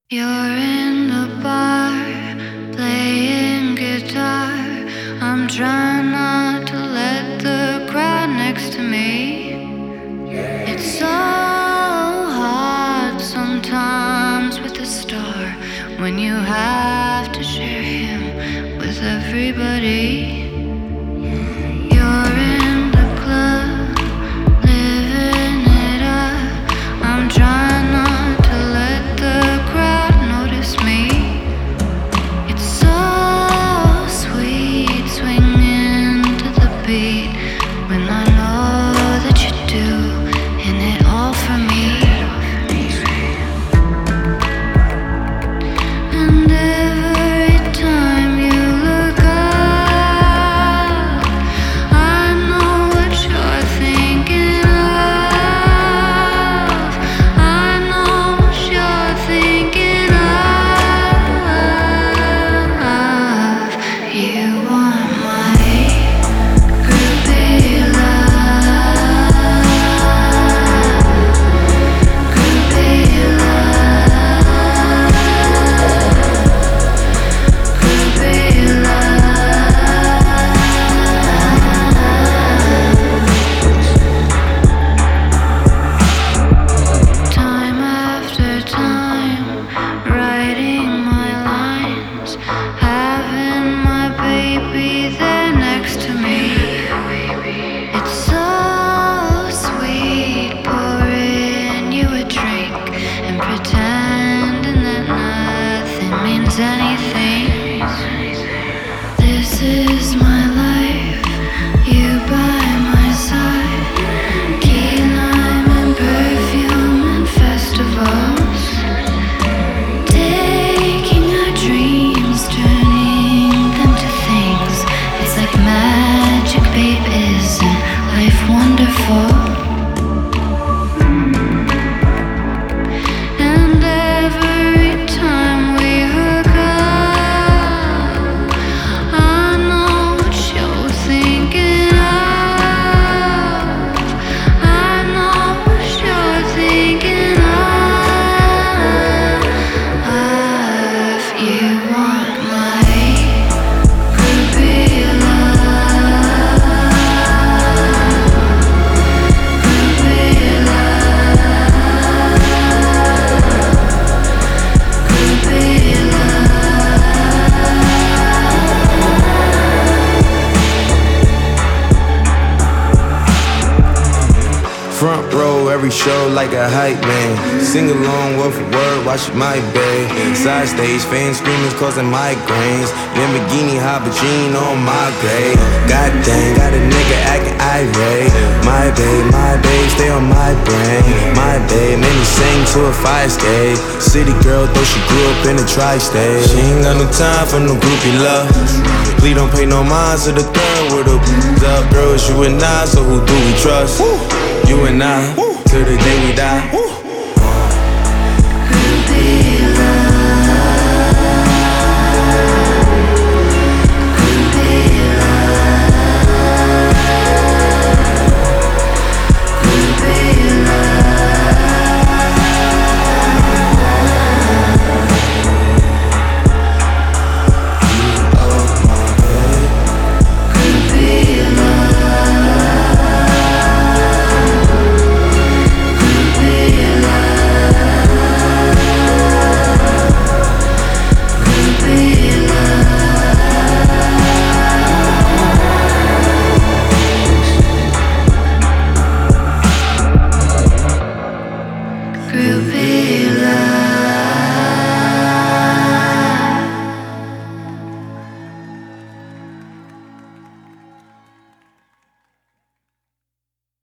You're in the bar, playing guitar. I'm trying not to let the crowd next to me. It's so hard sometimes with a star when you have to share him with everybody. You're in the club, living it up. I'm trying not to let the crowd notice me. It's so sweet swinging to the beat when I know that you do, and it all for me. And every time you look up, I know what you're thinking of. I know what you're thinking of. You want my groupie love, groupie love, groupie love. Time after time, writing my lines, having my baby there next to me. It's so sweet, pouring you a drink and pretending that nothing means anything. This is my life, you by my side, key lime and perfume and festivals, taking our dreams, turning them to things. It's like magic, babe, isn't life wonderful? And every time we hook up, I know what you're thinking of. I know what you're thinking of. You want my groupie love, groupie love, groupie love. Front row, every show like a hype man. Sing along word for word, watch it my babe. Side stage, fans screaming causing migraines. Lamborghini, Habajin on my grade. God dang, got a nigga acting irate. My babe, stay on my brain. My babe, made me sing to a fire escape. City girl, though she grew up in the tri-state. She ain't got no time for no groupie love. Please don't pay no mind to the girl with the up. Girl, it's you and I, so who do we trust? You and I, till the day we die.